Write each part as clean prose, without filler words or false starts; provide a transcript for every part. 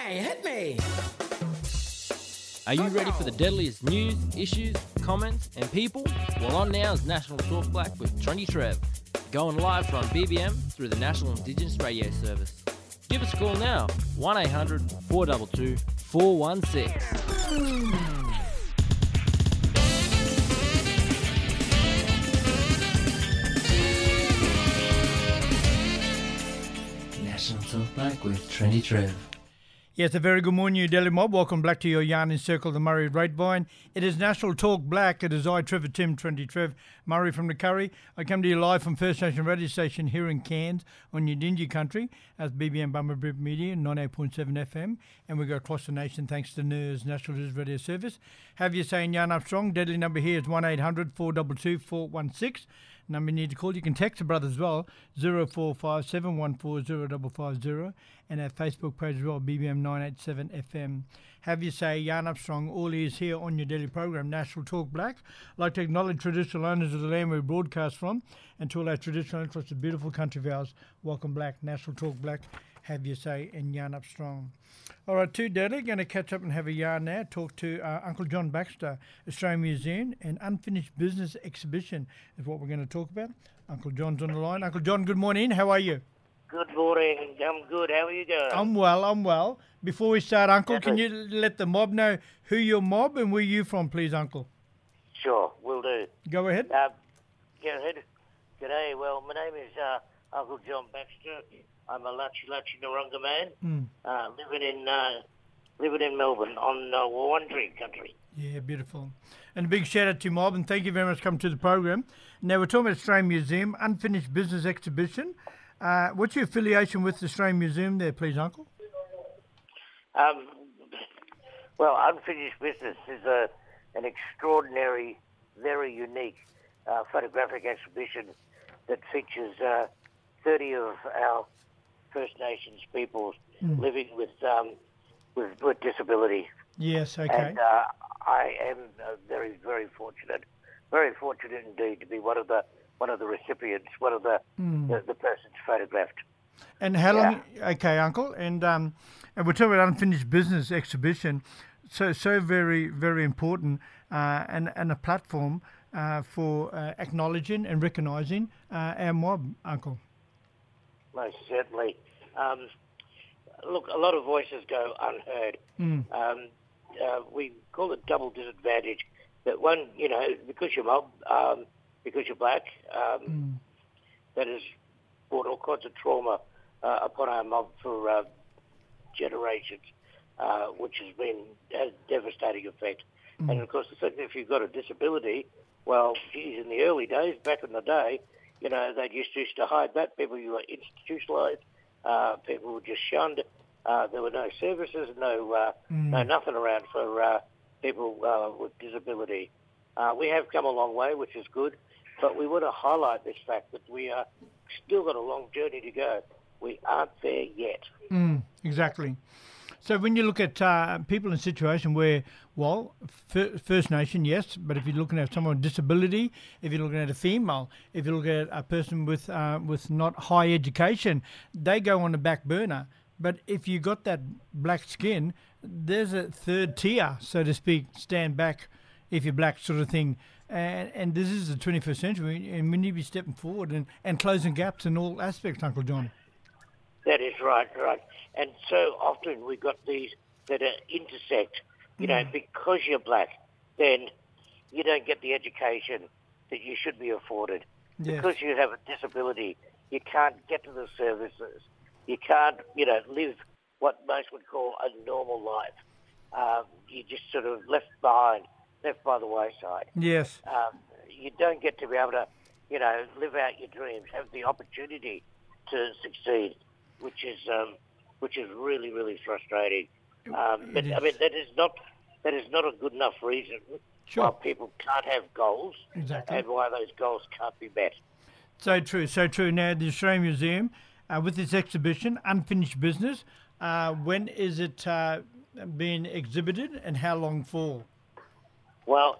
Hey, hit me! Are you ready for the deadliest news, issues, comments, and people? Well, on now is National Talk Black with Trendy Trev, going live from BBM through the National Indigenous Radio Service. Give us a call now, 1800 422 416. National Talk Black with Trendy Trev. Yes, a very good morning, you Daily Mob. Welcome back to your Yarn in Circle, the Murray Grapevine. It is National Talk Black. It is I, Trevor Tim, Trendy Trev, Murray from the Curry. I come to you live from First Nation Radio Station here in Cairns on Yidinji country as BBM Bumblebee Media, 98.7 FM. And we go across the nation thanks to NERS, National News Radio Service. Have you saying Yarn Up Strong? Deadly number here is 1800 422 416. Number you need to call. You can text the brother as well, 0457 714 0550, and our Facebook page as well, BBM 987 FM. Have you say Yarn Up Strong, all ears here on your daily program, National Talk Black. I'd like to acknowledge traditional owners of the land we broadcast from, and to all our traditional owners across the beautiful country of ours, welcome Black, National Talk Black. Have you say and Yarn Up Strong. All right, too deadly. Going to catch up and have a yarn now. Talk to Uncle John Baxter, Australian Museum and Unfinished Business Exhibition is what we're going to talk about. Uncle John's on the line. Uncle John, good morning. How are you? Good morning. I'm good. How are you going? I'm well. Before we start, Uncle, can you let the mob know who your mob and where you from, please, Uncle? Sure, will do. Go ahead. Go ahead. G'day. Well, my name is Uncle John Baxter. I'm a Lachi Narunga man, living in Melbourne on Wurundjeri country. Yeah, beautiful. And a big shout out to Mob, and thank you very much for coming to the program. Now, we're talking about Australian Museum, Unfinished Business Exhibition. What's your affiliation with the Australian Museum there, please, Uncle? Well, Unfinished Business is an extraordinary, very unique photographic exhibition that features 30 of our First Nations peoples living with disability. Yes, okay. And I am very, very fortunate indeed to be one of the recipients, one of the persons photographed. And how long? Okay, Uncle. And we're talking about Unfinished Business Exhibition, so very, very important, and a platform for acknowledging and recognising our mob, Uncle. Most certainly. Look, a lot of voices go unheard. We call it double disadvantage. That one, because you're mob, because you're black, that has brought all kinds of trauma upon our mob for generations, which has a devastating effect. And of course, the fact that if you've got a disability, well, geez, in the early days, back in the day, they used to hide that. People were institutionalised. People were just shunned. There were no services, no nothing around for people with disability. We have come a long way, which is good, but we want to highlight this fact that we are still got a long journey to go. We aren't there yet. Exactly. So when you look at people in a situation where, well, First Nation, yes, but if you're looking at someone with disability, if you're looking at a female, if you're looking at a person with not high education, they go on the back burner. But if you got that black skin, there's a third tier, so to speak, stand back if you're black sort of thing. And this is the 21st century, and we need to be stepping forward and closing gaps in all aspects, Uncle John. That is right. And so often we've got these that intersect, because you're black, then you don't get the education that you should be afforded. Yes. Because you have a disability, you can't get to the services. You can't, live what most would call a normal life. You're just sort of left by the wayside. Yes. You don't get to be able to, live out your dreams, have the opportunity to succeed, which is really, really frustrating. But I mean, that is not a good enough reason why people can't have goals, and why those goals can't be met. So true. Now, the Australian Museum, with its exhibition, Unfinished Business, when is it being exhibited and how long for? Well,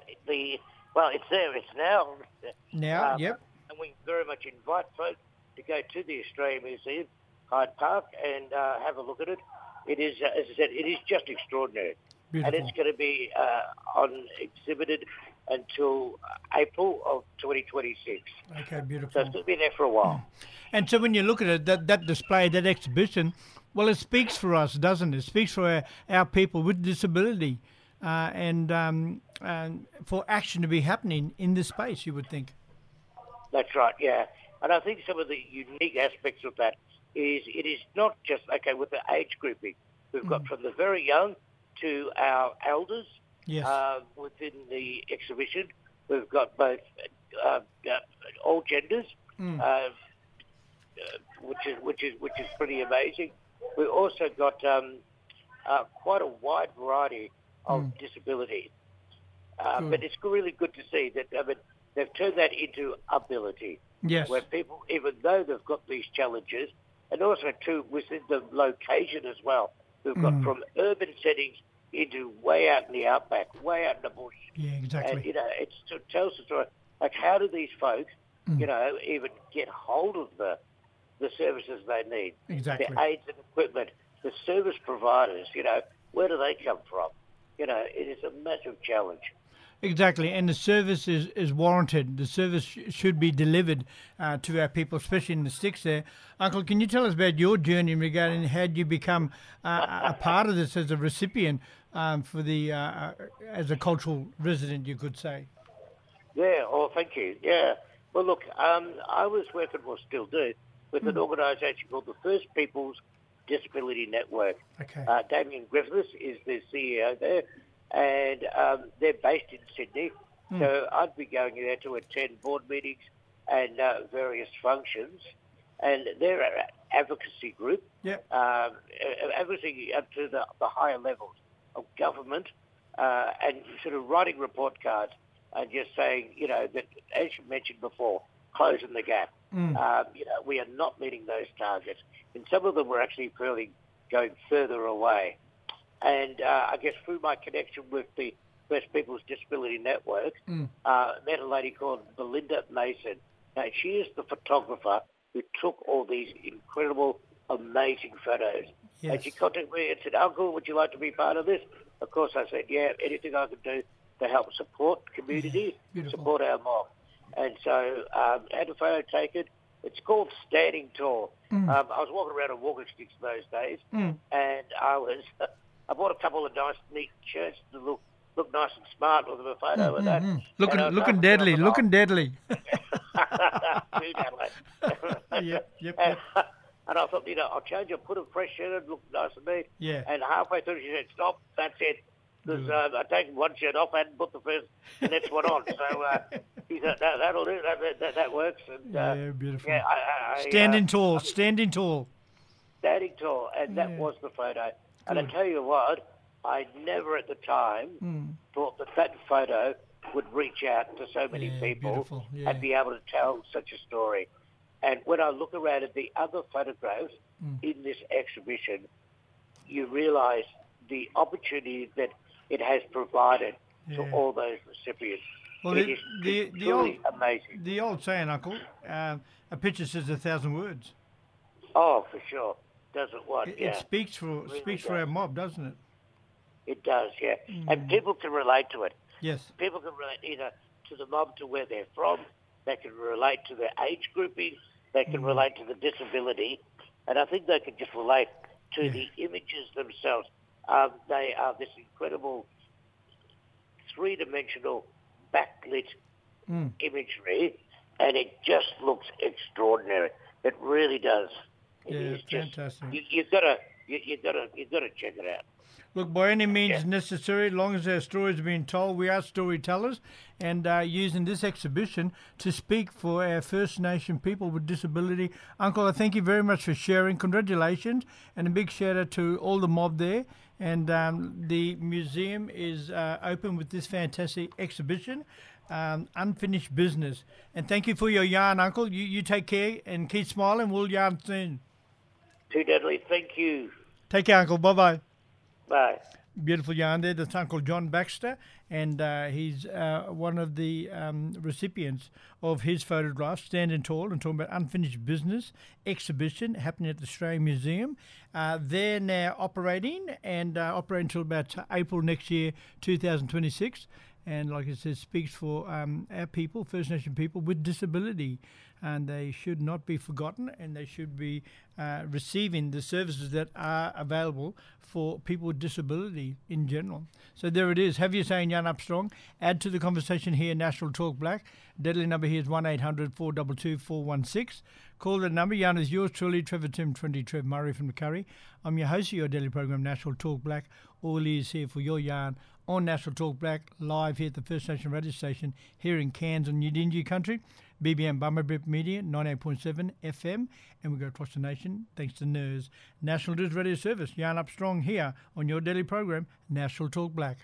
it's there. It's now. Now, yep. And we very much invite folks to go to the Australian Museum, Hyde Park, and have a look at it. it is, as I said, it is just extraordinary. Beautiful. And it's going to be exhibited until April of 2026. Okay, beautiful. So it's going to be there for a while. And so when you look at it, that display, that exhibition, well, it speaks for us, doesn't it? It speaks for our people with disability and for action to be happening in this space, you would think. That's right, yeah. And I think some of the unique aspects of that is it is not just, okay, with the age grouping. We've got from the very young to our elders. Yes. Within the exhibition, we've got both all genders, which is pretty amazing. We've also got quite a wide variety of disability, but it's really good to see that they've turned that into ability. Yes. Where people, even though they've got these challenges, and also too within the location as well, we've got from urban settings into way out in the outback, way out in the bush. Yeah, exactly. And, it tells the story. Like, how do these folks, even get hold of the services they need? Exactly. The aids and equipment, the service providers, where do they come from? It is a massive challenge. Exactly, and the service is warranted. The service should be delivered to our people, especially in the sticks there. Uncle, can you tell us about your journey regarding how you become a part of this as a recipient for the as a cultural resident, you could say? Yeah, thank you. Yeah. Well, look, I was working, or still do, with an organisation called the First Peoples Disability Network. Okay. Damien Griffiths is the CEO there. And they're based in Sydney, so I'd be going there to attend board meetings and various functions. And they're an advocacy group, advocacy up to the higher levels of government, and sort of writing report cards and just saying, that, as you mentioned before, closing the gap. We are not meeting those targets. And some of them were actually going further away. And I guess through my connection with the First Peoples Disability Network, met a lady called Belinda Mason. Now, she is the photographer who took all these incredible, amazing photos. Yes. And she contacted me and said, "Uncle, would you like to be part of this?" Of course, I said, yeah, anything I can do to help support community, support our mob. And so I had a photo taken. It's called Standing Tall. I was walking around on walking sticks those days, and I bought a couple of nice, neat shirts to look nice and smart with a photo of that. Looking deadly, looking deadly. Yep. And I thought, I'll change it, put a fresh shirt on, look nice and neat. Yeah. And halfway through, she said, "Stop, that's it." Because I'd taken one shirt off and put the next one on. So he said, "No, that'll do. That works." And, beautiful. Yeah, standing tall. Standing tall, and that was the photo. And I tell you what, I never at the time thought that photo would reach out to so many people and be able to tell such a story. And when I look around at the other photographs in this exhibition, you realise the opportunity that it has provided to all those recipients. Well, it is truly amazing. The old saying, Uncle, a picture says 1,000 words. Oh, for sure. Doesn't what? It speaks for our mob, doesn't it? It does, yeah. And people can relate to it. Yes. People can relate either to the mob, to where they're from. They can relate to their age grouping. They can relate to the disability. And I think they can just relate to the images themselves. They are this incredible three-dimensional backlit imagery, and it just looks extraordinary. It really does. It is just fantastic. You've got to check it out. Look, by any means necessary, as long as our stories are being told, we are storytellers, and using this exhibition to speak for our First Nation people with disability. Uncle, I thank you very much for sharing. Congratulations, and a big shout out to all the mob there. And the museum is open with this fantastic exhibition, Unfinished Business. And thank you for your yarn, Uncle. You take care and keep smiling. We'll yarn soon. Too deadly. Thank you. Take care, Uncle. Bye-bye. Bye. Beautiful yarn there. That's Uncle John Baxter, and he's one of the recipients of his photograph, standing tall and talking about unfinished business exhibition happening at the Australian Museum. They're now operating and operating until about April next year, 2026. And like I said, speaks for our people, First Nation people with disability. And they should not be forgotten, and they should be receiving the services that are available for people with disability in general. So there it is. Have your say in Jan Armstrong. Add to the conversation here, National Talk Black. Deadly number here is 1-800-422-416. Call the number. Jan is yours truly, Trevor Tim, 20 Trev Murray from the Curry. I'm your host of your daily program, National Talk Black. All ears here for your yarn on National Talk Black, live here at the First Nation radio station here in Cairns on Yidinji country. BBM Bummerbip Media, 98.7 FM, and we go across the nation thanks to NERS, National News Radio Service. Jan Armstrong here on your daily program, National Talk Black.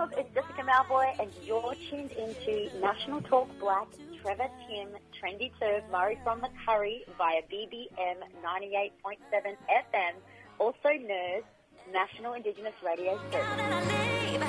Mob, it's Jessica Malboy, and you're tuned into National Talk Black, Trevor Tim, Trendy Turv, Murray from the Curry via BBM 98.7 FM, also NERS, National Indigenous Radio Service.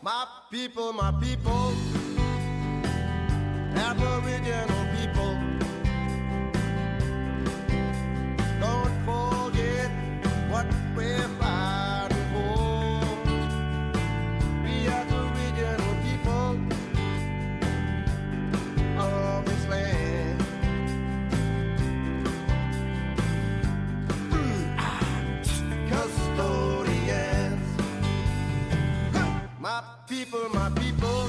My people, Aboriginal people, don't forget what we're fighting for. We are the original people of this land. Custodians, my people,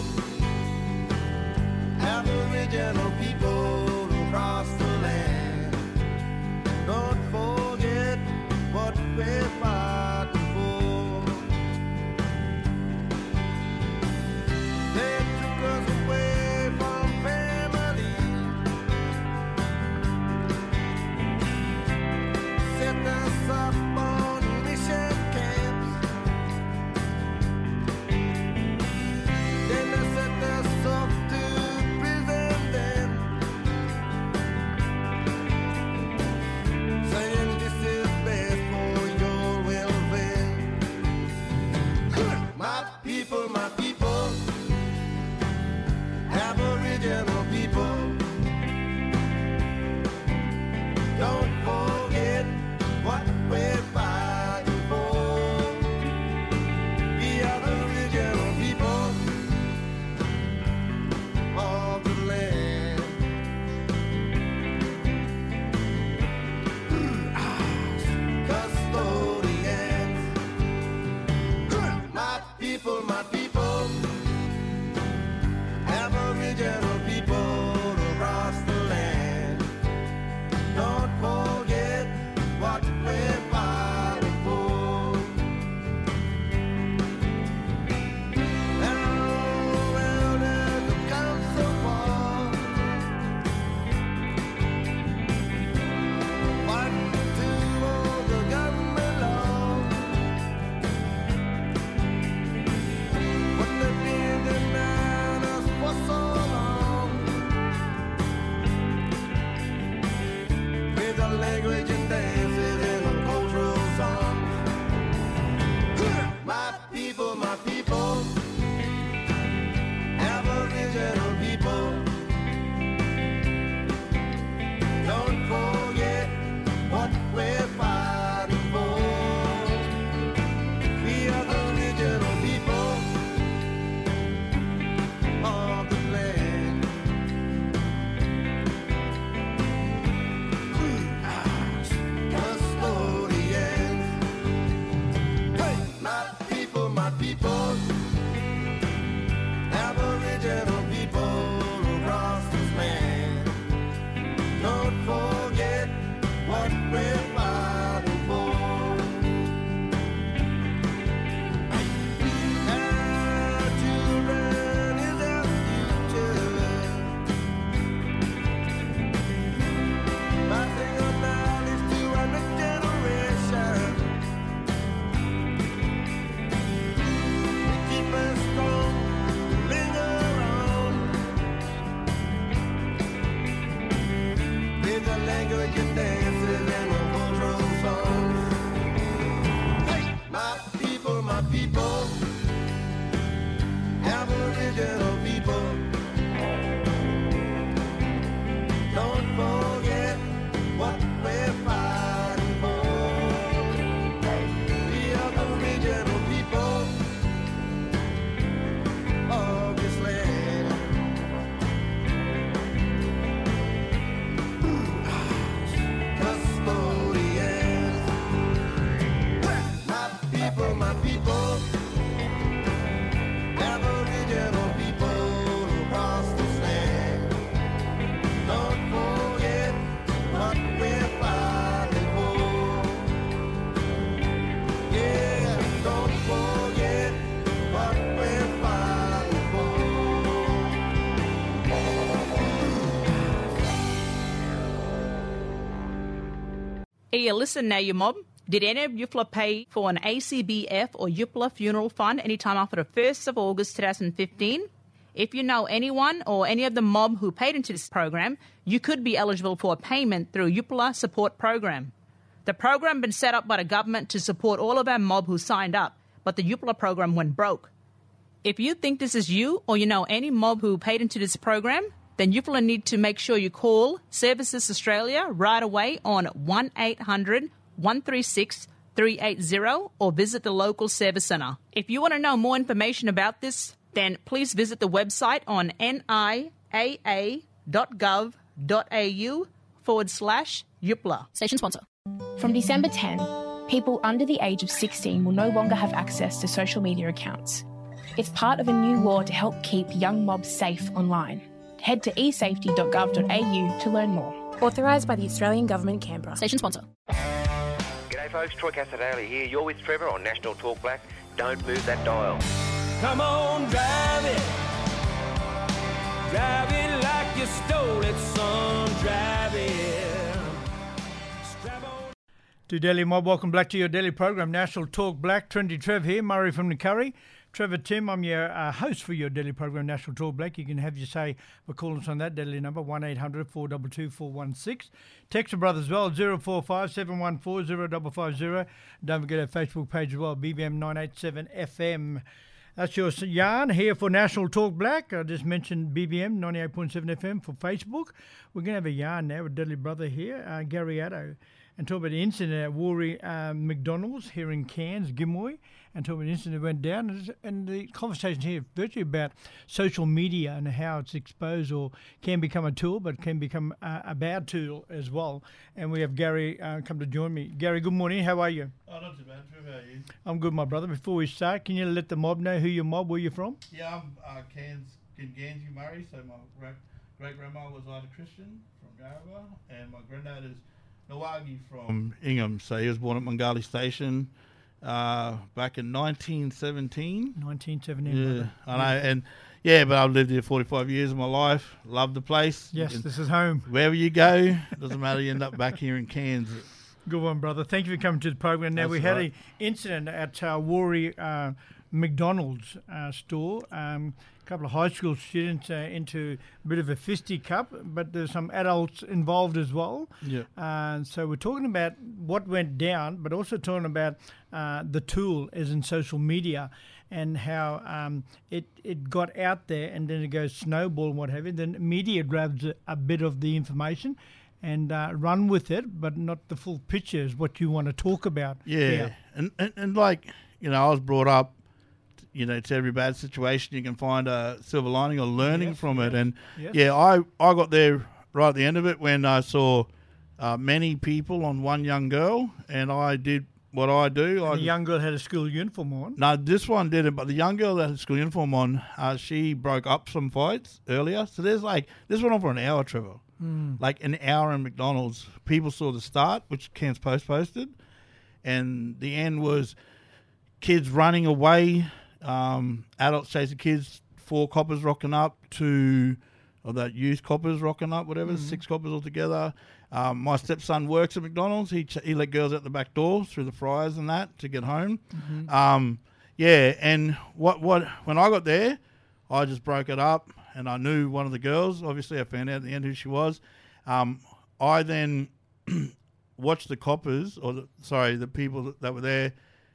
Aboriginal people across the land. Don't forget what we're fighting for. They took us away from family, set us up on mission camps, then they set us up to prison them, saying this is best for your welfare. My people, Aboriginal people, don't forget what we're fighting for. We are the original people of the land. Custodians, my people, Aboriginal people across the land. Don't forget what we're fighting for. Our elders have come so far, fighting to hold the government law, but they've been denying us for so long, with the language and dances and the cultural songs. My people, Aboriginal people, don't forget what we're fighting for. We are the original people of the land. Custodians, hey, my people, Aboriginal people across this land. Don't forget what we're fighting for. Our children is our future. Passing on knowledge to our next generation. Keep us strong, linger on with the language and dances and the cultural songs. Hey, my people, Aboriginal people, don't forget what we're fighting for. We are the original people of this land. Custodians, my people, Aboriginal people across this land. Don't forget what we're fighting for. Yeah, don't forget what we're fighting for. Hey, listen now, you mob. Did any of Yupla pay for an ACBF or Yupla funeral fund anytime after the 1st of August 2015? If you know anyone or any of the mob who paid into this program, you could be eligible for a payment through Yupla Support Program. The program been set up by the government to support all of our mob who signed up, but the Yupla program went broke. If you think this is you or you know any mob who paid into this program, then you will need to make sure you call Services Australia right away on 1-800-136-380 or visit the local service centre. If you want to know more information about this, then please visit the website on niaa.gov.au/UPLA. Station sponsor. From December 10, people under the age of 16 will no longer have access to social media accounts. It's part of a new law to help keep young mobs safe online. Head to esafety.gov.au to learn more. Authorised by the Australian Government, Canberra. Station sponsor. G'day folks, Troy Casadale here. You're with Trevor on National Talk Black. Don't move that dial. Come on, drive it. Drive it like you stole it, son. Drive it. Strap on. To Delhi Mob, welcome back to your daily program, National Talk Black. Trendy Trev here, Murray from the Curry. Trevor Tim, I'm your host for your daily program, National Talk Black. You can have your say by calling us on that daily number, 1-800-422-416. Text your brother as well, 045-714-0550. Don't forget our Facebook page as well, BBM 987 FM. That's your yarn here for National Talk Black. I just mentioned BBM 98.7 FM for Facebook. We're going to have a yarn now with Deadly Brother here, Gary Addo, and talk about the incident at Warri McDonald's here in Cairns, Gimoy, and talk about the incident that went down. And the conversation here is virtually about social media and how it's exposed or can become a tool, but can become a bad tool as well. And we have Gary come to join me. Gary, good morning. How are you? Oh, not too bad. How are you? I'm good, my brother. Before we start, can you let the mob know who your mob, where you're from? Yeah, I'm Cairns, Ganzi Murray. So my great-grandma was Ida Christian from Yarrabah, and my granddad is Nawagi from Ingham. So he was born at Mungali Station back in 1917. 1917. Yeah, brother. I know. And yeah, but I've lived here 45 years of my life. Love the place. Yes, this is home. Wherever you go, doesn't matter. You end up back here in Cairns. Good one, brother. Thank you for coming to the program. Now, That's we had right. an incident at Warri McDonald's store. A couple of high school students into a bit of a fisticuff, but there's some adults involved as well. Yeah. So we're talking about what went down, but also talking about the tool as in social media and how it got out there and then it goes snowball and what have you. Then media grabs a bit of the information and run with it, but not the full picture is what you want to talk about. Yeah. And like, you know, I was brought up, you know, to every bad situation you can find a silver lining or learning from it. And yeah, I got there right at the end of it when I saw many people on one young girl, and I did what I do. The young girl had a school uniform on. No, this one didn't, but the young girl that had a school uniform on, she broke up some fights earlier. So there's like, this went on for an hour, Trevor. Like an hour in McDonald's. People saw the start, which Cairns Post posted, and the end was kids running away, adults chasing kids, 4 coppers rocking up to, or that youth coppers rocking up, whatever, 6 coppers altogether. My stepson works at McDonald's. He let girls out the back door through the fryers and that to get home. Yeah, and what when I got there, I just broke it up, and I knew one of the girls. Obviously, I found out at the end who she was. I then watched the coppers, the people that were there.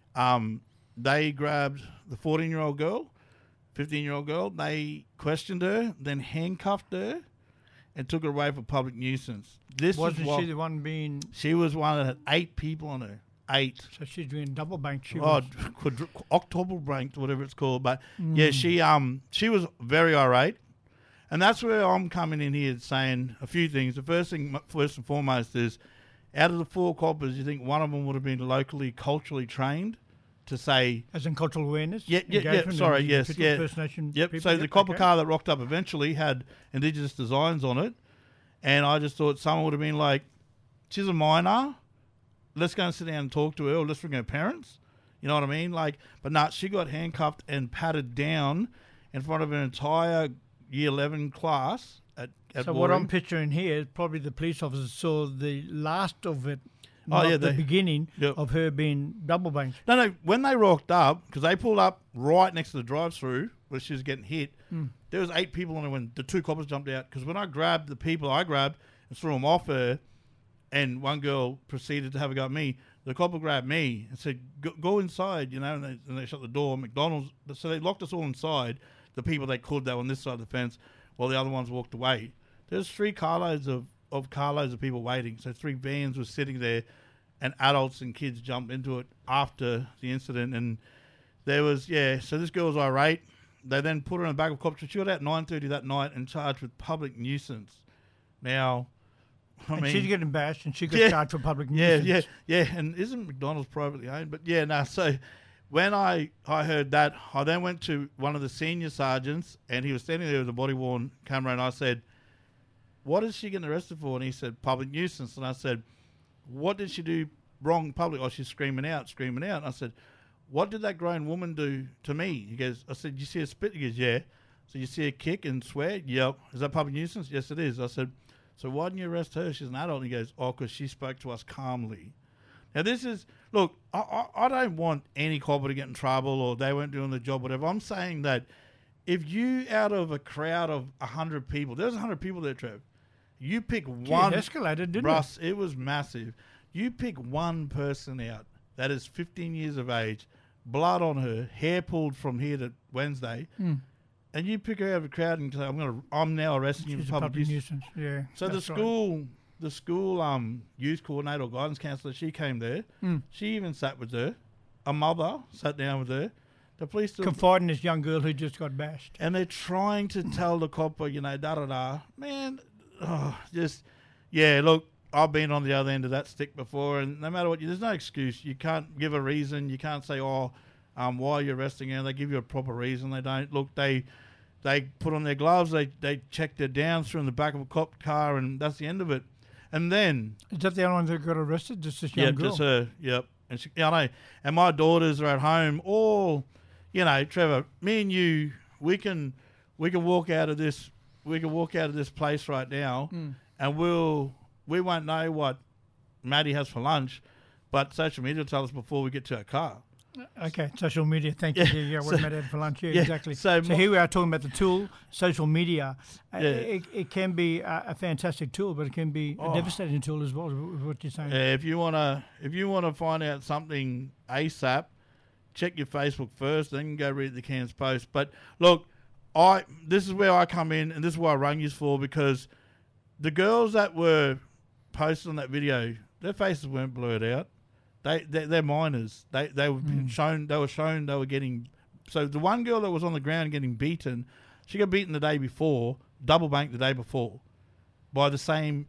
They grabbed the 14-year-old girl, 15-year-old girl. They questioned her, then handcuffed her, and took her away for public nuisance. Wasn't she the one being... She was one that had 8 people on her. 8. So she's doing double bank. Octuple banked, whatever it's called. But yeah, she was very irate. And that's where I'm coming in here saying a few things. The first thing, first and foremost, is out of the 4 coppers, you think one of them would have been locally, culturally trained to say... As in cultural awareness? Yeah, sorry, yes, yeah. First Nation Yep, people, so the copper car that rocked up eventually had Indigenous designs on it. And I just thought someone would have been like, she's a minor, let's go and sit down and talk to her, or let's bring her parents. You know what I mean? Like, but no, she got handcuffed and patted down in front of an entire Year 11 class at So Warri. what I'm picturing here is probably the police officers saw the last of it, Oh, not yeah, the beginning Yep. of her being double banked. No, when they rocked up, because they pulled up right next to the drive-through where she was getting hit, there was 8 people on her when the 2 coppers jumped out. Because when I grabbed the people I grabbed and threw them off her, and one girl proceeded to have a go at me, the copper grabbed me and said, go inside, you know, and they shut the door. McDonald's, so they locked us all inside, the people they could, they were on this side of the fence, while the other ones walked away. There's 3 carloads of people waiting. So 3 vans were sitting there, and adults and kids jumped into it after the incident. And there was, so this girl was irate. They then put her in the back of a cop truck. She got out at 9:30 that night and charged with public nuisance. Now, I mean, she's getting bashed, and she got charged for public nuisance. Yeah. And isn't McDonald's privately owned? But so when I heard that, I then went to one of the senior sergeants, and he was standing there with a body-worn camera, and I said, what is she getting arrested for? And he said, public nuisance. And I said, what did she do wrong in public? Oh, she's screaming out. And I said, what did that grown woman do to me? He goes, I said, you see her spit? He goes, yeah. So you see her kick and swear? Yep. Is that public nuisance? Yes, it is. I said, so why didn't you arrest her? She's an adult. And he goes, oh, because she spoke to us calmly. Now, this is, look, I don't want any copper to get in trouble or they weren't doing the job, whatever. I'm saying that if you, out of a crowd of 100 people, there's 100 people there, Trev, you pick one. It escalated, didn't Russ, it was massive. You pick one person out that is 15 years of age, blood on her, hair pulled from here to Wednesday, and you pick her out of a crowd and say, I'm now arresting you for public nuisance. Yeah. So the school youth coordinator or guidance counsellor, she came there. She even sat with her. A mother sat down with her. The police confiding this young girl who just got bashed. And they're trying to tell the copper, you know, da-da-da. Man, look, I've been on the other end of that stick before, and no matter what, there's no excuse. You can't give a reason. You can't say, why are you arresting her? They give you a proper reason. They don't. Look, they put on their gloves. They check their downs through in the back of a cop car, and that's the end of it. And then... Is that the only one that got arrested? Just this young girl? Yeah, just her. Yep. And I know. And my daughters are at home all, you know, Trevor, me and you, we can walk out of this... We can walk out of this place right now, and we won't know what Maddie has for lunch, but social media will tell us before we get to our car. Okay, social media. Thank you. Yeah, what Maddie had for lunch. Yeah, exactly. So here we are talking about the tool, social media. It can be a fantastic tool, but it can be a devastating tool as well. Is what you're saying? If you wanna find out something ASAP, check your Facebook first, then go read the Cairns Post. But look. This is where I come in, and this is what I rang you for, because the girls that were posted on that video, their faces weren't blurred out. They're minors. They were shown. They were getting. So the one girl that was on the ground getting beaten, she got beaten the day before, double banked the day before, by the same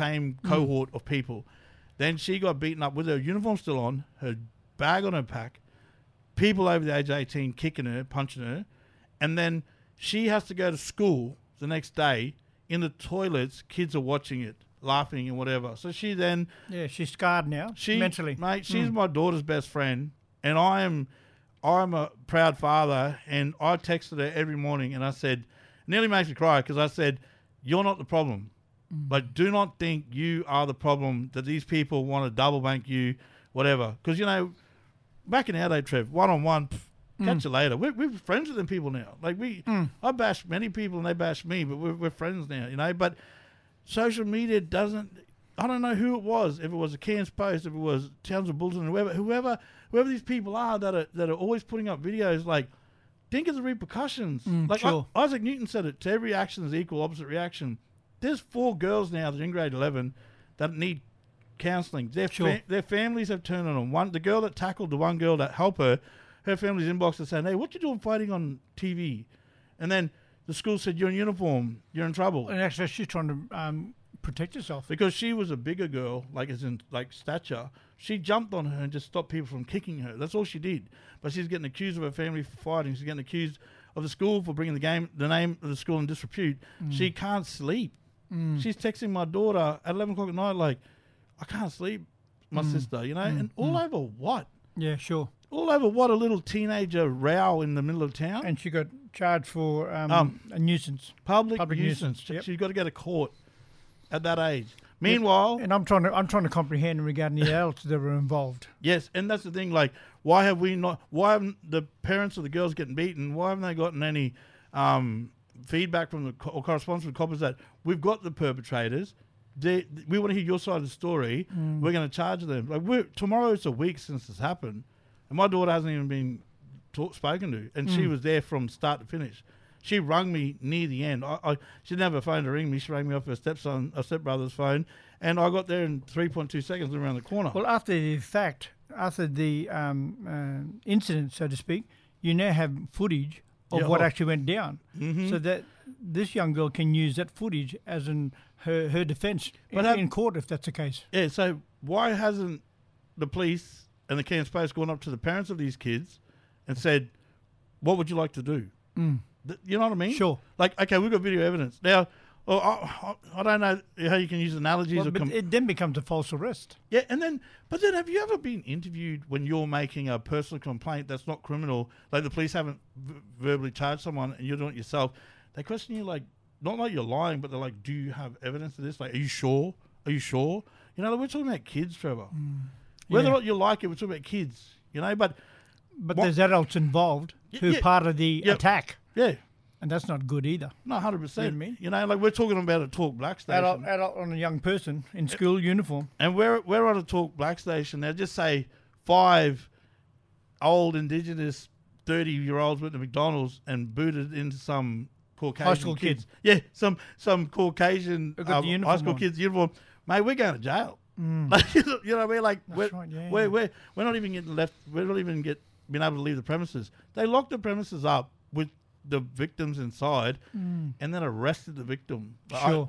cohort of people. Then she got beaten up with her uniform still on, her bag on her back, people over the age of 18 kicking her, punching her, and then she has to go to school the next day. In the toilets, kids are watching it, laughing and whatever. So she then... Yeah, she's scarred now, mentally. Mate, she's my daughter's best friend, and I'm a proud father, and I texted her every morning, and I said... Nearly makes me cry, because I said, you're not the problem. But do not think you are the problem, that these people want to double bank you, whatever. Because, you know, back in our day, Trev, one-on-one... Catch you later. We're friends with them people now. Like I bash many people and they bash me, but we're friends now, you know. But social media doesn't. I don't know who it was. If it was a Cairns Post, if it was Townsville Bulletin, whoever these people are that are always putting up videos. Like, think of the repercussions. Isaac Newton said it. To every action is equal opposite reaction. There's 4 girls now that are in grade 11 that need counselling. Their families have turned on them. The girl that tackled the one girl that helped her. Her family's inbox is saying, hey, what you doing fighting on TV? And then the school said, you're in uniform, you're in trouble. And actually she's trying to protect herself. Because she was a bigger girl, like stature. She jumped on her and just stopped people from kicking her. That's all she did. But she's getting accused of her family for fighting. She's getting accused of the school for bringing the name of the school in disrepute. She can't sleep. She's texting my daughter at 11 o'clock at night like, I can't sleep, my sister, you know? And all over what? Yeah, sure. All over what? A little teenager row in the middle of town? And she got charged for a nuisance. Public nuisance. Yep. She's got to go to court at that age. Meanwhile... And I'm trying to comprehend regarding the adults that were involved. Yes, and that's the thing, like, why haven't the parents of the girls getting beaten, why haven't they gotten any feedback from or correspondence from coppers that we've got the perpetrators, we want to hear your side of the story. We're going to charge them. Like tomorrow it's a week since this happened, and my daughter hasn't even been spoken to, and she was there from start to finish. She rang me near the end. She didn't have a phone to ring me. She rang me off her stepbrother's phone, and I got there in 3.2 seconds around the corner. Well, after the fact, after the incident, so to speak, you now have footage of what actually went down, so that this young girl can use that footage as in her defence in court, if that's the case. Yeah, so why hasn't the police and the Cairns Post gone up to the parents of these kids and said, what would you like to do? You know what I mean? Sure. Like, okay, we've got video evidence. Now, I don't know how you can use analogies. Well, but it then becomes a false arrest. Yeah, but then have you ever been interviewed when you're making a personal complaint that's not criminal, like the police haven't verbally charged someone and you're doing it yourself? They question you like, not like you're lying, but they're like, do you have evidence of this? Like, are you sure? Are you sure? You know, we're talking about kids, Trevor. Whether or not you like it, we're talking about kids, you know, but there's adults involved who part of the attack. Yeah. And that's not good either. No, 100%. You know what I mean? You know, like we're talking about a Talk Black station. Adult on a young person in school uniform. And we're on a Talk Black station. Now just say 5 old Indigenous 30-year-olds went to McDonald's and booted into some Caucasian high school kids. Yeah, some Caucasian high school kids uniform. Mate, we're going to jail. Like, you know what I mean? Like we're not even getting left. We're not even being able to leave the premises. They locked the premises up with the victims inside, and then arrested the victim. Sure.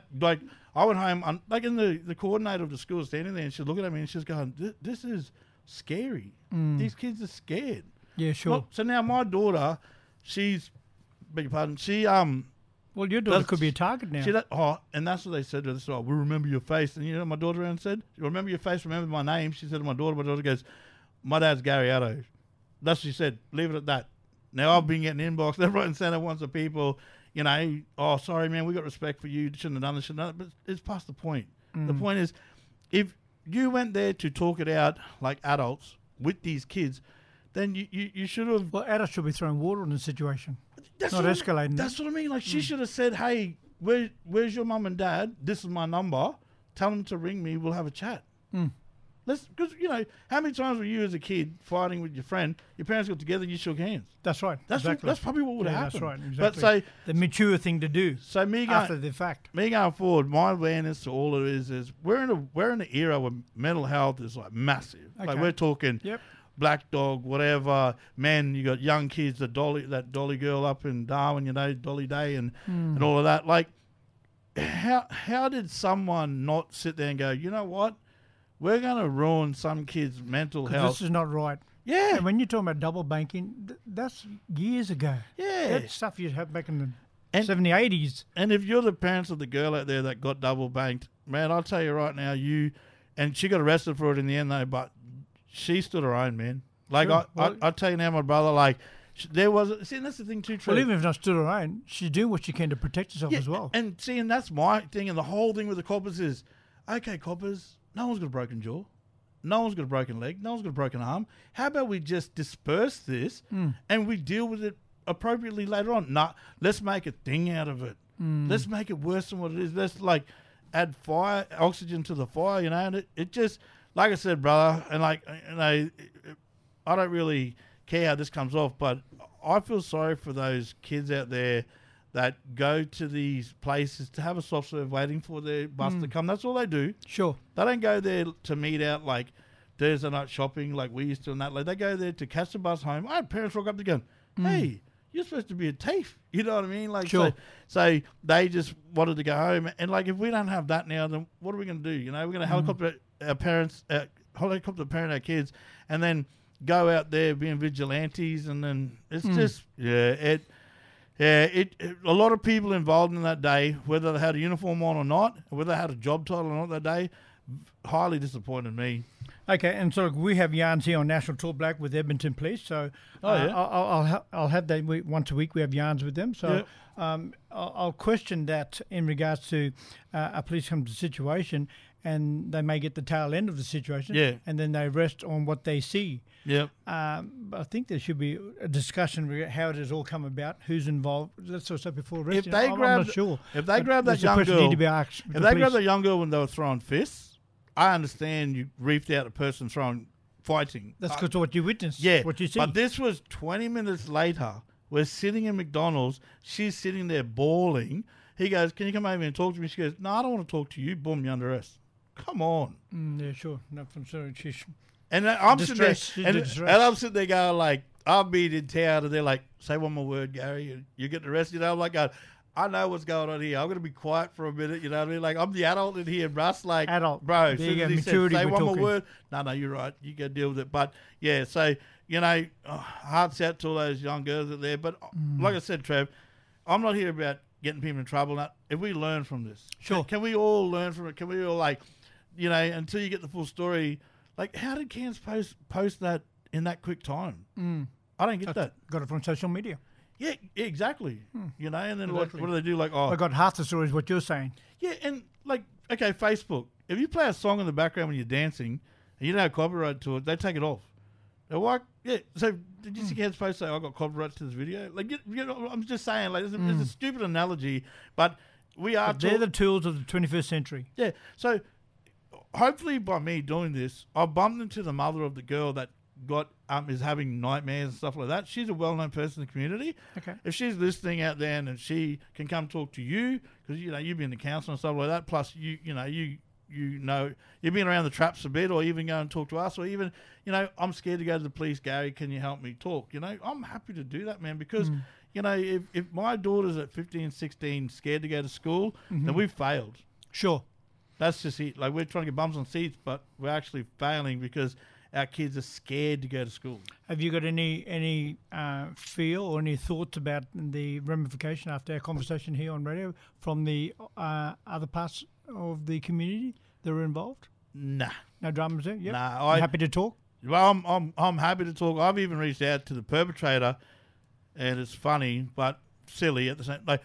I went home, like in the coordinator of the school was standing there, and she's looking at me and she's going, "This is scary. These kids are scared." Yeah, sure. Look, so now my daughter, beg your pardon, well, your daughter could be a target now. And that's what they said to her. We remember your face. And you know what my daughter around said? You remember your face, remember my name. She said to my daughter goes, my dad's Gary Addo. That's what she said. Leave it at that. Now I've been getting inbox left, right and centre once of people, you know, oh, sorry, man, we got respect for you. Shouldn't have done this, shouldn't have done it. But it's past the point. The point is, if you went there to talk it out like adults with these kids, then you should have... Well, adults should be throwing water on the situation. Not escalating. That's what I mean. Like, she should have said, hey, where's your mum and dad? This is my number. Tell them to ring me. We'll have a chat. Because, you know, how many times were you as a kid fighting with your friend, your parents got together and you shook hands? That's right. That's probably what would have happened. That's right, exactly. But the mature thing to do after the fact. Me going forward, my awareness to all of it is we're in an era where mental health is like massive. Okay. Like we're talking Black Dog, whatever, men, you got young kids, that Dolly girl up in Darwin, you know, Dolly Day and all of that. Like, how did someone not sit there and go, you know what? We're going to ruin some kids' mental health. This is not right. Yeah. And when you're talking about double banking, that's years ago. Yeah. That's stuff you had back in the 70s, 80s. And if you're the parents of the girl out there that got double banked, man, I'll tell you right now, and she got arrested for it in the end, though, but she stood her own, man. Like, sure. I'll tell you now, my brother, like, there was... See, and that's the thing, too, Trey. Well, even if not stood her own, she's doing what she can to protect herself as well. And see, and that's my thing, and the whole thing with the coppers is, okay, coppers... No one's got a broken jaw. No one's got a broken leg. No one's got a broken arm. How about we just disperse this and we deal with it appropriately later on? Nah, let's make a thing out of it. Let's make it worse than what it is. Let's like add oxygen to the fire, you know. And it just, like I said, brother, and like, you know, I don't really care how this comes off, but I feel sorry for those kids out there that go to these places to have a soft serve waiting for their bus to come. That's all they do. Sure. They don't go there to meet out like Thursday night shopping like we used to in that. Like, they go there to catch the bus home. I had parents walk up to go, hey, you're supposed to be a thief. You know what I mean? Like, sure. So they just wanted to go home. And like, if we don't have that now, then what are we going to do? You know, we're going to helicopter our parents, helicopter parent our kids, and then go out there being vigilantes. And then it's just, a lot of people involved in that day, whether they had a uniform on or not, whether they had a job title or not that day, highly disappointed me. Okay, and so we have yarns here on National Talk Black with Edmonton Police. So yeah. I'll have that once a week. We have yarns with them. So I'll question that in regards to a police comes to a situation and they may get the tail end of the situation. Yeah. And then they rest on what they see. Yep. But I think there should be a discussion regarding how it has all come about, who's involved. Let's say before arresting. I'm not sure. If they grab that There's a young question girl, need to be asked if the they police. grab that young girl when they were throwing fists, I understand you reefed out a person fighting. That's because of what you witnessed. Yeah, What you see. but this was 20 minutes later. We're sitting in McDonald's. She's sitting there bawling. He goes, "Can you come over and talk to me?" She goes, "No, I don't want to talk to you." Boom, you're under arrest. Come on. Yeah, sure. No, from sorry. And I'm Distress. sitting there, She's and distressed. I'm sitting there going like, I'll be in town, and they're like, "Say one more word, Gary, and you get arrested." I'm like, I know what's going on here. I'm going to be quiet for a minute. You know what I mean? Like, I'm the adult in here, Russ. Like, Adult. bro. There you go, As soon as he maturity said, say we're one talking. more word. No, you're right. You go deal with it. But yeah, so hearts out to all those young girls out there. But like I said, Trev, I'm not here about getting people in trouble. Now, if we learn from this, Sure. Can we all learn from it? Can we all until you get the full story? Like, how did Cairns post that in that quick time? I don't get that. Got it from social media. Yeah, exactly. And then Exactly. what do they do? Like, I got half the story is what you're saying. yeah, and like, okay, Facebook. If you play a song in the background when you're dancing and you don't have copyright to it, they take it off. They're like, yeah. So did you see Cairns post say I got copyright to this video? Like, I'm just saying, like, it's a stupid analogy, but we are. But they're the tools of the 21st century. Yeah. So hopefully by me doing this, I bumped into the mother of the girl that is having nightmares and stuff like that. She's a well-known person in the community. Okay. If she's listening out there and she can come talk to you, because you've been in the council and stuff like that. Plus you've been around the traps a bit, or even go and talk to us, or even I'm scared to go to the police. Gary, can you help me talk? I'm happy to do that, man, because if my daughter's at 15, 16, scared to go to school, then we've failed. Sure. That's just it. Like, we're trying to get bums on seats, but we're actually failing because our kids are scared to go to school. Have you got any feel or any thoughts about the ramification after our conversation here on radio from the other parts of the community that are involved? Nah. No dramas there? Yep. Nah. Happy to talk? Well, I'm happy to talk. I've even reached out to the perpetrator, and it's funny but silly at the same. Like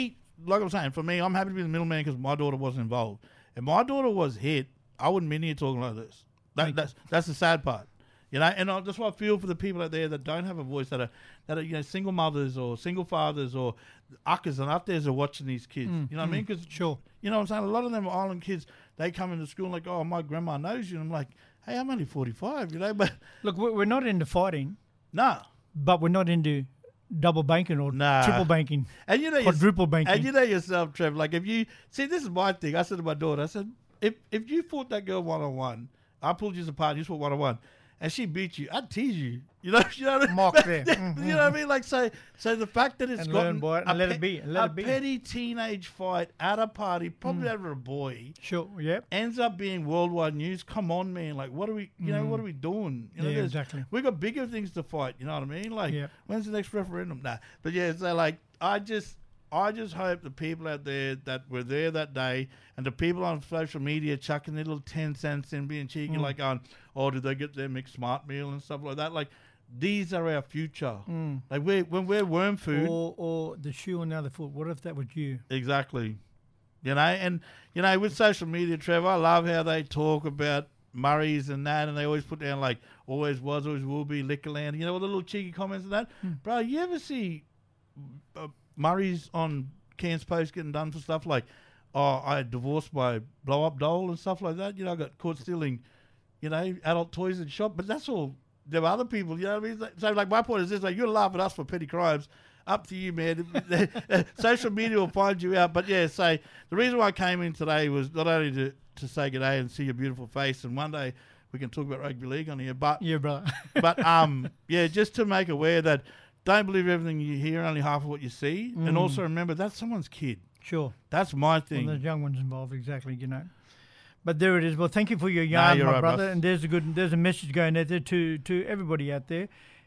I'm saying, for me, I'm happy to be the middleman because my daughter wasn't involved. If my daughter was hit, I wouldn't be here talking like this. That's the sad part, And that's why I feel for the people out there that don't have a voice, that are single mothers or single fathers or uckers and up there's are watching these kids. You know what I mean? Because sure, you know what I'm saying. A lot of them are island kids. They come into school and like, oh, my grandma knows you. And I'm like, hey, I'm only 45. But look, we're not into fighting. Nah, but we're not into double banking or triple banking, and quadruple banking. And you know yourself, Trevor. Like, if you see, this is my thing. I said to my daughter, I said, if you fought that girl 1-on-1. I pulled you apart. You fought 1-on-1, and she beat you. I'd tease you. You know what I mean? Mock there. You know what I mean? Like, so the fact that it's gotten let it be. A petty teenage fight at a party, probably over a boy. Sure. Yep. Ends up being worldwide news. Come on, man. Like, what are we? What are we doing? Exactly. We got bigger things to fight. You know what I mean? Like, when's the next referendum? Nah. But yeah, so like, I just hope the people out there that were there that day, and the people on social media chucking their little 10 cents in, being cheeky, like going, oh, did they get their mixed smart meal and stuff like that? Like, these are our future. Like, when we're worm food. Or the shoe on the other foot. What if that was you? Exactly. And, with social media, Trevor, I love how they talk about Murray's and that, and they always put down, like, always was, always will be, Liquorland, all the little cheeky comments and that. Bro, you ever see Murray's on Cairns Post getting done for stuff like, oh, I divorced my blow-up doll and stuff like that. I got caught stealing, adult toys in shop. But that's all. There are other people, you know what I mean? So, like, my point is this, like, you're laughing at us for petty crimes. Up to you, man. Social media will find you out. But, yeah, so the reason why I came in today was not only to say good day and see your beautiful face, and one day we can talk about rugby league on here. But, yeah, brother. But, just to make aware that don't believe everything you hear, only half of what you see. And also remember, that's someone's kid. Sure. That's my thing. Well, there's young ones involved, exactly, But there it is. Well, thank you for your yarn, my brother. Russ. And there's a message going out there to everybody out there.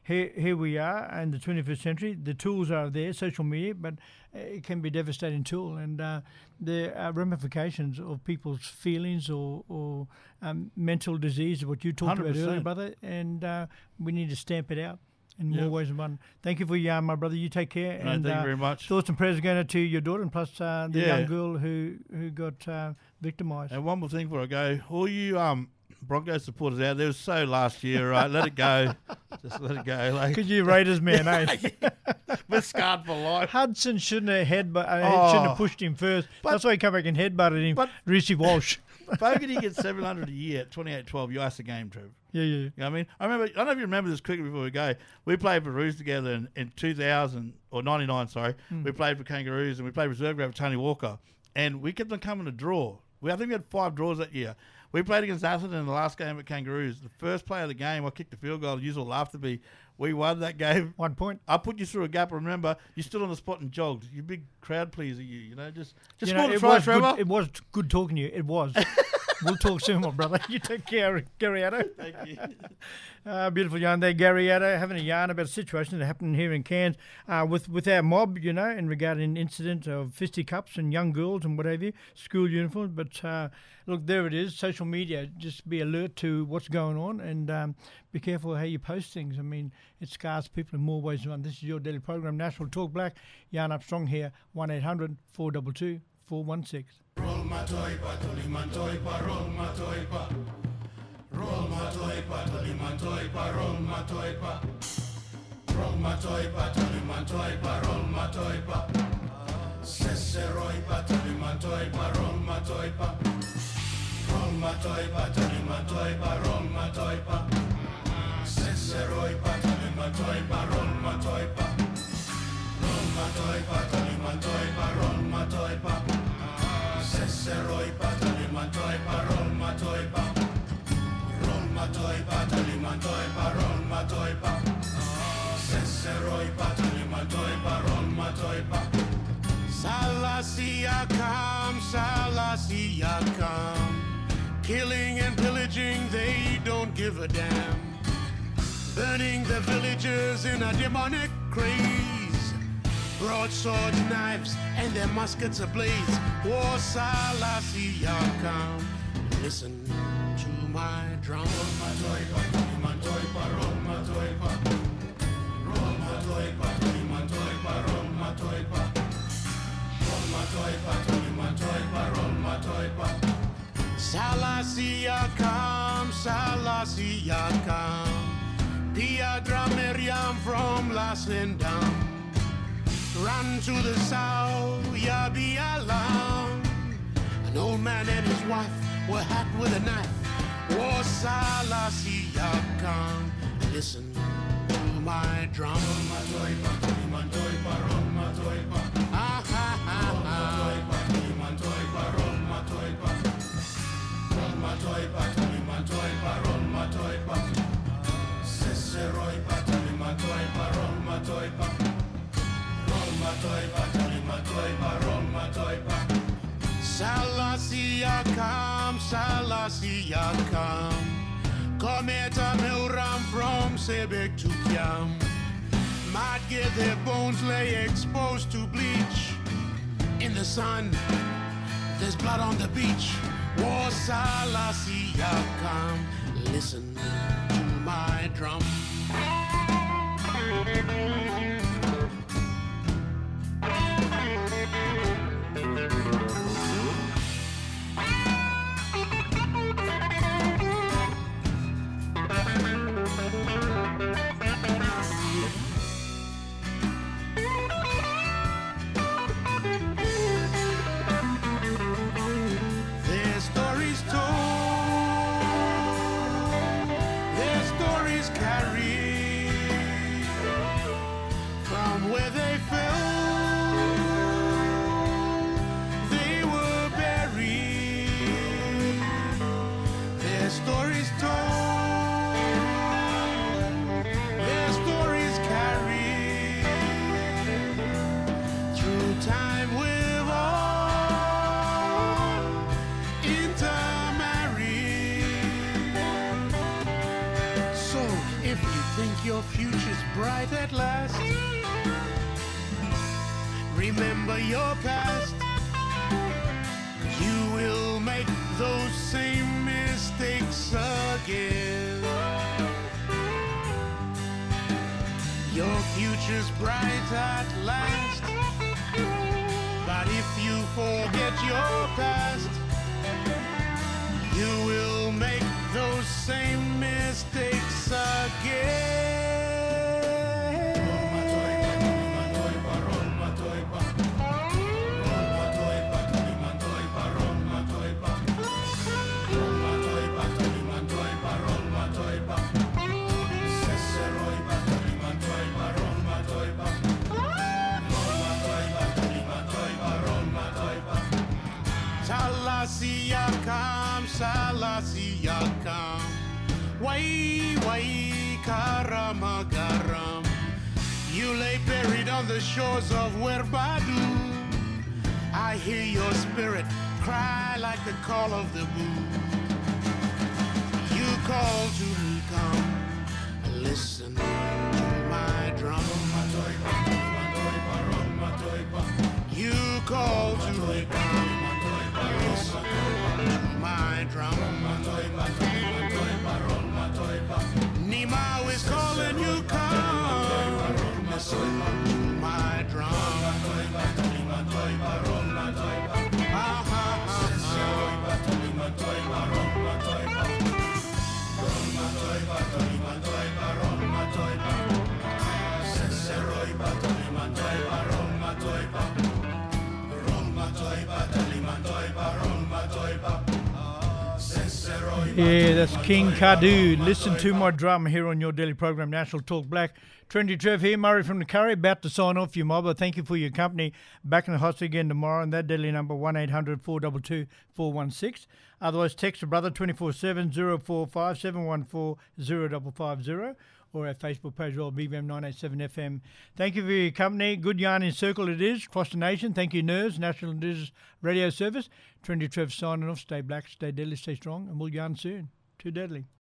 here we are in the 21st century. The tools are there, social media, but it can be a devastating tool, and there are ramifications of people's feelings or mental disease, what you talked about 100%. earlier, brother, and we need to stamp it out in more ways than one. Thank you for your yarn, my brother. You take care. No, and thank you very much. Thoughts and prayers going out to your daughter and plus the young girl who got victimised. And one more thing before I go. All you Broncos supporters out there, it was so last year, right? Let it go. Just let it go. Like, Could you Raiders man, eh? we're scarred for life. Hudson shouldn't have shouldn't have pushed him first. That's why he came back and headbutted him. But- Reece Walsh. Fogarty gets 700 a year at 28-12. You ice the game, Trev. Yeah. You know what I mean? I don't know if you remember this quickly before we go. We played for Roos together in 2000, or 99, sorry. We played for Kangaroos and we played reserve grade for Tony Walker. And we kept on coming to draw. I think we had 5 draws that year. We played against Atherton in the last game at Kangaroos. The first play of the game, I kicked the field goal. You all laughed at me. We won that game. 1 point. I put you through a gap. Remember, you stood on the spot and jogged. You big crowd pleaser, you know. Just You score know, the it try, was Trevor. good. It was good talking to you. It was. We'll talk soon, my brother. You take care, Gary Addo. Thank you. Beautiful yarn there, Gary Addo, having a yarn about a situation that happened here in Cairns with our mob, you know, in regarding an incident of fisticuffs and young girls and whatever, school uniforms. But look, there it is, social media. Just be alert to what's going on and be careful how you post things. I mean, it scars people in more ways than one. This is your daily program, National Talk Black. Yarn Up Strong here, 1-800-422-416. Roll my toipa, tuli man toipa, roll my toipa. Roll my toipa, tuli man toipa, roll my toipa. Roll my toipa, tuli man toipa, roll my toipa. Seseroipa, tuli man toipa, roll my toipa. Roll my toipa, tuli man toipa, roll my toipa. Seseroipa, tuli man toipa, roll my toipa. Roll my toipa, tuli man toipa, roll my toipa. Seseroipa, tuli man toipa, roll my toipa. Roll my toipa, tuli man toipa, roll my toipa. Seseroipa, tuli man toipa, roll my toipa. Salasiakam, Salasiakam. Killing and pillaging, they don't give a damn. Burning the villagers in a demonic craze. Broadswords, knives, and their muskets ablaze. War Salasiakam. Listen to my drum. Roll my toipa, my toipa, roll my toipa. Roll my toipa, my toipa, roll my toipa. Roll my toipa, my toipa, roll my toipa. Salasiakam, Salasiakam. Piadra Miriam from Lasendam. Run to the south, ya be alarmed. An old man and his wife were hacked with a knife. War Salasiakam. Listen to my drum. Roll my toipa, man toipa, roll my toipa. Ah ha ha ha. Roll my toipa, man toipa, roll my toipa. Roll my toipa, man toipa, roll my toipa. Seseroipa, man toipa, roll my toipa. Roll my toipa, my toipa, roll my toipa. Salasiakam, Salasiakam. Cometa Milram from Sebek to Kiam. Might get their bones lay exposed to bleach. In the sun, there's blood on the beach. War Salasiakam. Listen to my drum. Their stories told, their stories carried. remember your past, 'cause you will make those same mistakes again. Your future's bright at last, but if you forget your past, you will make those same mistakes again. Salasiyakam, Wai Karamagaram. You lay buried on the shores of Werbadu. I hear your spirit cry like the call of the boo. You call to me, come listen to my drum. You call to me, come listen to my drum. Nimau is calling you, come listen to my drum. Yeah, that's King Kadu. Listen to my drum here on your daily program, National Talk Black. Trendy Trev here, Murray from the Curry, about to sign off, you mob. Thank you for your company. Back in the hot again tomorrow, and that deadly number 1-800-422-416. Otherwise, text a brother 24/7 045 714 0550, or our Facebook page, well, BBM 987 FM. Thank you for your company. Good yarn in circle it is, across the nation. Thank you, Nerves, National Indigenous Radio Service. Trendy Trev signing off. Stay black, stay deadly, stay strong, and we'll yarn soon. Too deadly.